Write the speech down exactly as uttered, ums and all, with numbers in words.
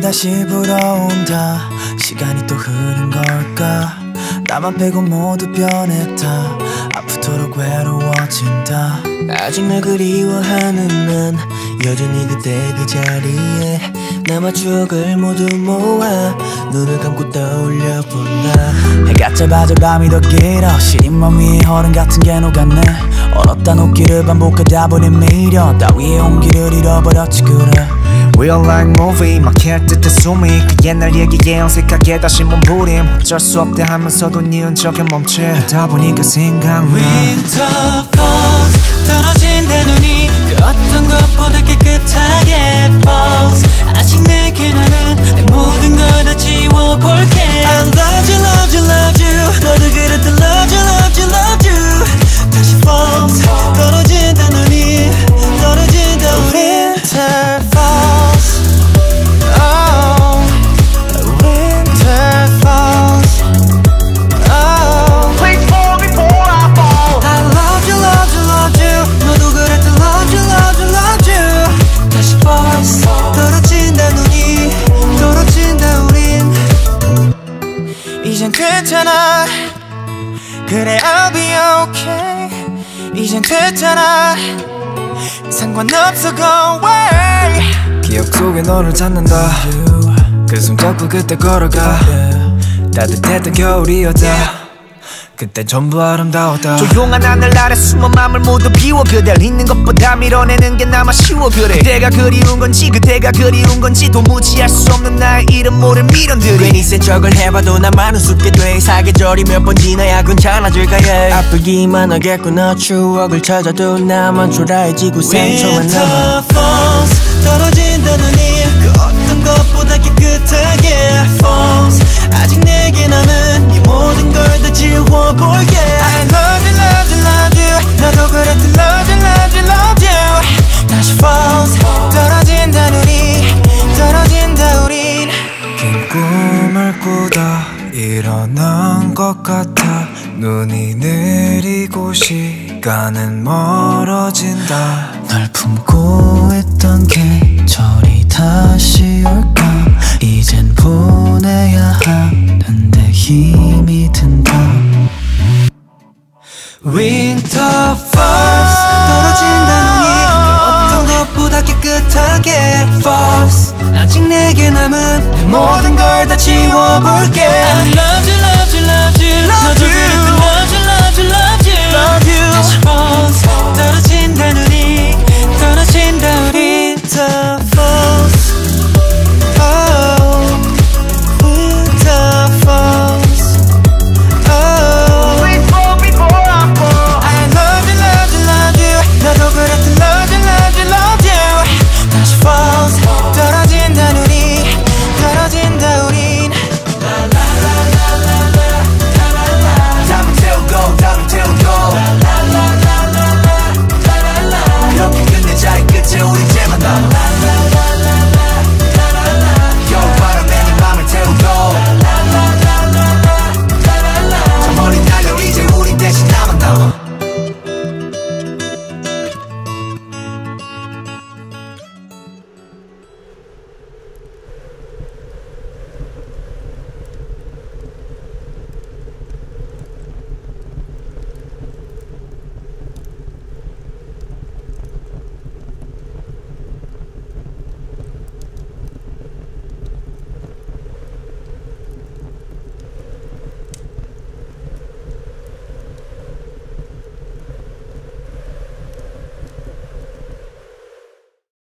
다시 불어온다. 시간이 또 흐른 걸까. 나만 빼고 모두 변했다. 아프도록 외로워진다. 아직 날 그리워하는 난 여전히 그때 그 자리에 남아 추억을 모두 모아 눈을 감고 떠올려 본다. 해가 짧아져 밤이 더 길어. 시린 맘 위에 얼음 같은 게 녹았네. 얼었다 녹기를 반복하다 보니 미련 따위의 온기를 잃어버렸지 그래. Real life movie 막힐 듯한 숨이 그 옛날 얘기에 어색하게 다시 몸부림. 어쩔 수 없대 하면서도 니은 적에 멈추다 보니까 생각나. Winter falls 떨어진 내 눈이 그 어떤 것보다 깨끗하게 falls. 아직 내게 나는 내 모든 걸 다 지워볼게. I love you love you love you 너도 그랬던 love you love you love you. 다시 falls 떨어진다 눈이 떨어진다 우리. Winter falls oh winter falls oh please fall before I fall. I love you love you love you 너도 그랬던 love you love you love you. 다시 falls 떨어진다 눈이 떨어진다 우린. 이젠 괜찮아 그래 I'll be okay. 이젠 괜찮아 상관없어 go away. 기억 속에 너를 찾는다. 그 손잡고 그때 걸어가. 따뜻했던 겨울이었다. 그때 전부 아름다웠다. 조용한 하늘 아래 숨은 맘을 모두 비워. 그댈 잊는 것보다 밀어내는 게 나만 쉬워. 그래 그대가 그리운 건지 그대가 그리운 건지 도무지 알 수 없는 나의 이름 모를 미련들이. 괜히 센 척을 해봐도 나만 우습게 돼. 사계절이 몇 번 지나야 괜찮아질까 해. 아프기만 하겠구나. 추억을 찾아도 나만 초라해지고 상처만 남아. Winter falls 떨어진다 눈이 그 어떤 것보다 깨끗하게 falls. 아직 내게 남은 이 모든 걸 다 지워볼게. I love you love you love you 너도 그랬던 love you love you love you. 다시 falls 떨어진다 눈이 떨어진다 우린. 긴 꿈을 꾸다 일어난 것 같아. 눈이 내리고 시간은 멀어진다. 널 품고 있던 계절이 다시 올까. 이젠 보내야 하는데 힘이 든다. Winter falls 떨어진다 눈이 어떤 것보다 깨끗하게 falls. 아직 내게 남은 내 모든 걸 다 지워볼게. I love you love